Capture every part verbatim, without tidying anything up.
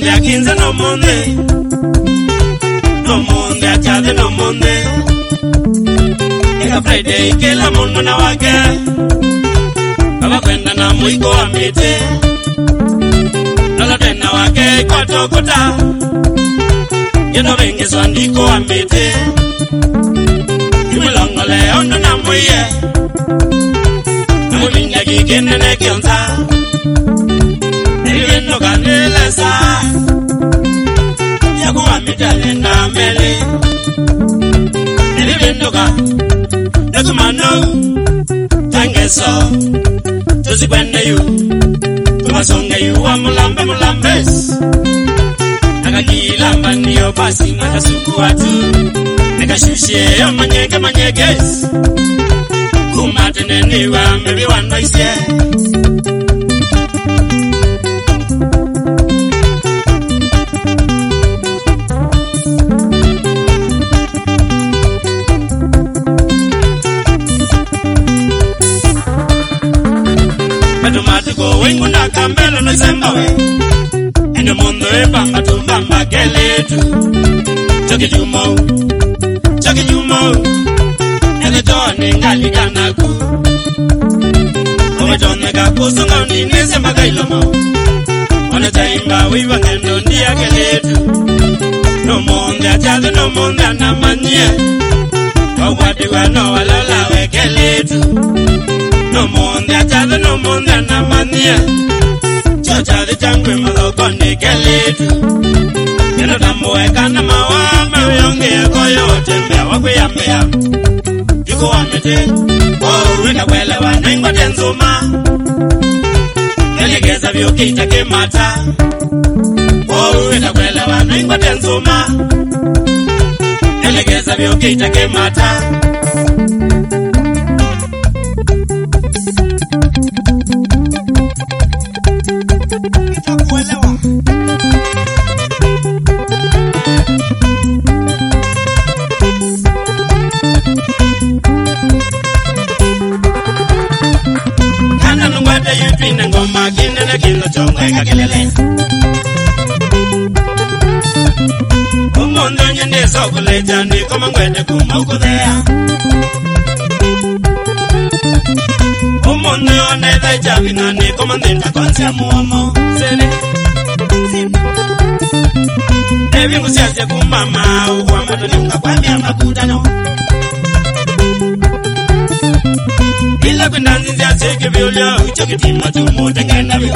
monde akinza no monde no monde achade no monde eka Friday kila mundo na wake baba kwenda na mwiko wa miti lolo tena wake kwa tokota yendo vengi swandiko wa miti yumilongo leo ndo na mwiye namulinga kikene ne kionza nilivendo kanilesa yakuwa mitale na meli nilivendo ka nakumano tangeso tuzikwende yu tumasonge yu wa mulambe mulambes nakakilamba niyo basi nakasuku watu nakashushie yo manyeke manyekes kumatene niwa mebi wanoisye Matumatuko wengu na kambelo no sembawe endo mundo e bamba tu bamba keletu choki jumo choki jumo ele tone ngali kanaku ome tone ka kusunga ni nese magailomo ona taimba wiwa ngendo ndia keletu no monde achade no monde anamanye wawadi wano walala wekeletu no monde achade no monde anamanye chocha de changwe maloko ni keletu yeno tamwe kana mawama yonge koyo tembe wakwe yambea yuko wamete oh wenda kwele wana ingwa tenzuma nelegeza vyokita kemata oh wenda kwele wana ingwa tenzuma nelegeza vyokita kemata ngoma kinde na kilo chonga kakelele umondo nyende sokuleja ndi koma ngwede kumukudea umondo onede javina ndi koma ndinda konsia muomo sene evi ngusiaje kumama uwa mato nyunga kwa miama kutano ila kundanzi nzia seke violio uchoki tima tumo tengena vio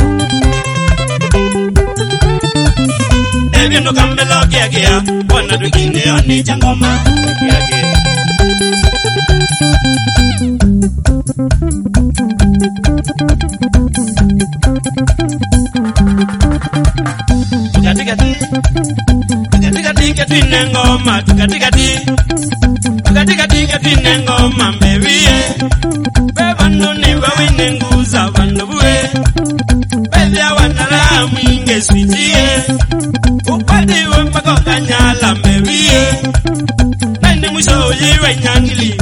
evi ndo kambelo kia kia wana tukine oni changoma kia kia tukatika ti tukatika ti katine ngoma tukatika ti tukatika ti katine ngoma mbevie bebando ni wawine nguza banduwe bebya wanara mwinge switie upadi we mpaka kanyala mbevie nani mwisho yiwe nyangili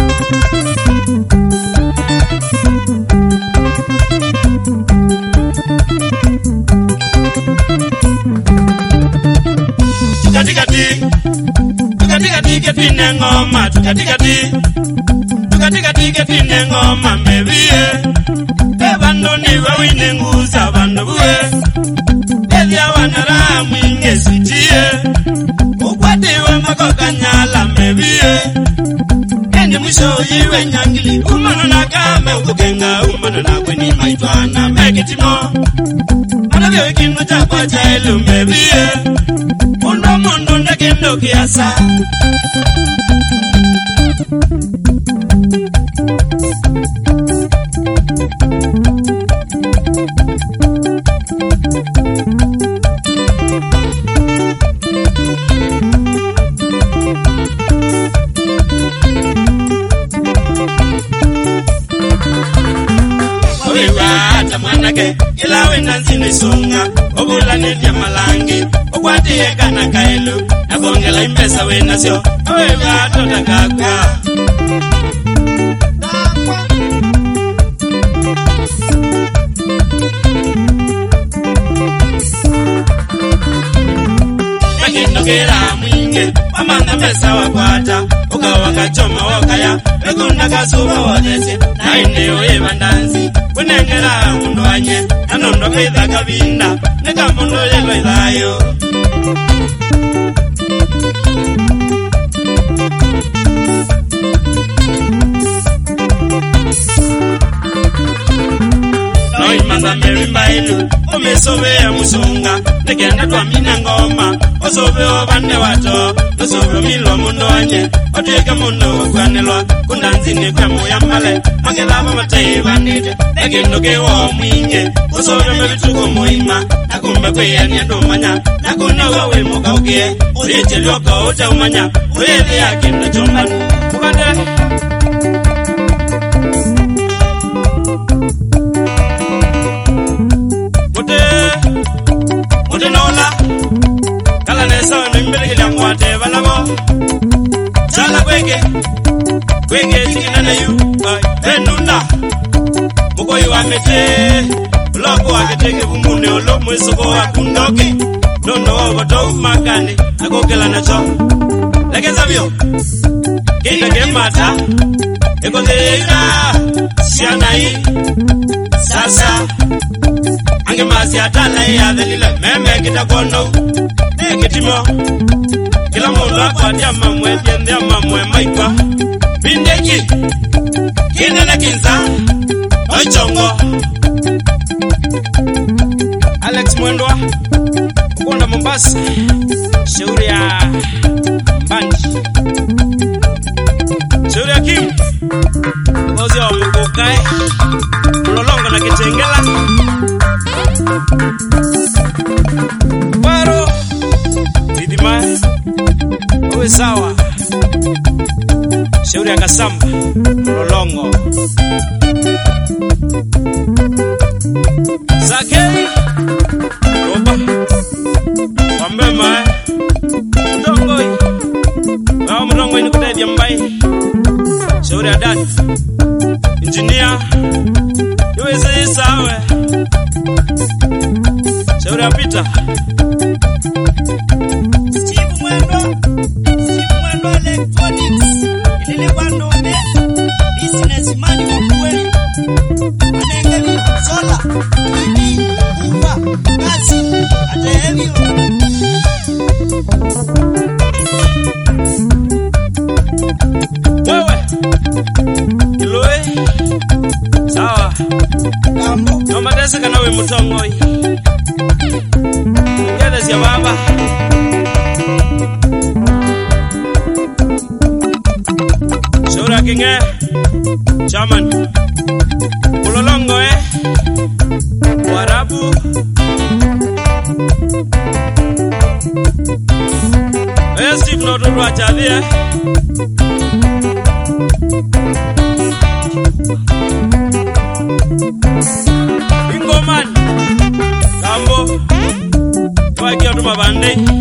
tukatikati tukatikati ketine ngoma tukatikati tukatikati ketine ngoma mbevie bebando ni wawine nguza banduwe bebya wanara mwinge switie upadi we mpaka kanyala mbevie nani mwisho yiwe nyangili umano nakame ukugenga umano nakweni maitwana mekitimo Anavyo kinu chakwa cha elu mbevie Mundo mundo ndakendo kiasa Hata mwanake ila wenda nzine songa Ogula nivya malangi Okwati eka na kaelu Nabongela impesa wenda sio Awega tota kakwa Ukera mwinge Wamanda mesa wakwata Ukawa kachoma wakaya Wekunda kasuba wotese Naine uye bandanzi Kunengera mundu wanye Nanondo kaitha kabinda Nika mundu yelo idhayo Noi manda merimba ilu Omesobe ya musunga Negenda kwa mina ngoma Osobe obande wato Osobe milo mundo wanye Otueka mundo wakwanelwa Kundanzini kwa moya male Makelaba matei vanite Negendo kewa mwinge Osobe mebituko muima Nakumbe kwe ya niyadomanya Nakuna wawe moka ukie Uliche loko ute umanya Uele ya kinda chombanu Ukande Mute nola Kala nesa nimbele kila mwate Valamo Chala kweke Kweke chikina na yu Enunda Mukoi wakete Uloko wakete kivumune Ulo mwesoko wakundoke Nono wabato makani Akokela na cho Leke zavyo Kina kemata Eko zeira Sianai Sasa Ange masi atala ya dhalila Meme kita kono Nekitimo Kila mundu akwatia mamwe Jendea mamwe maikwa Bindeki Kinele kinza Oichongo Alex Mwendwa Ukonda Mombasa Shauri ya Mbandi Shauri ya Kim Ozi wa Mukukai Ulolongo na Kitengela Waro Ridimai Uwe sawa Shauri ya Kasamba Ulolongo Sakei Roba Wambema Mdongoi Wao mdongoi ni kutaidia mbai Shauri ya Dad Engineer Uwe sawa Shauri ya Peter Steve Mwendo Steve Mwendo Electronics Ilile wando me Business mani wakweli Anengeli sola Ini Ufa Kazi Ate heavy Wewe Kiloe Sawa Kambo Noma desi kanawe mutongoi Ngede siya baba Shauri kinge Chaman Ulolongo eh Warabu Eh Steve Noto wachadhi eh Bingo man Kambo Kwa kia tuma bande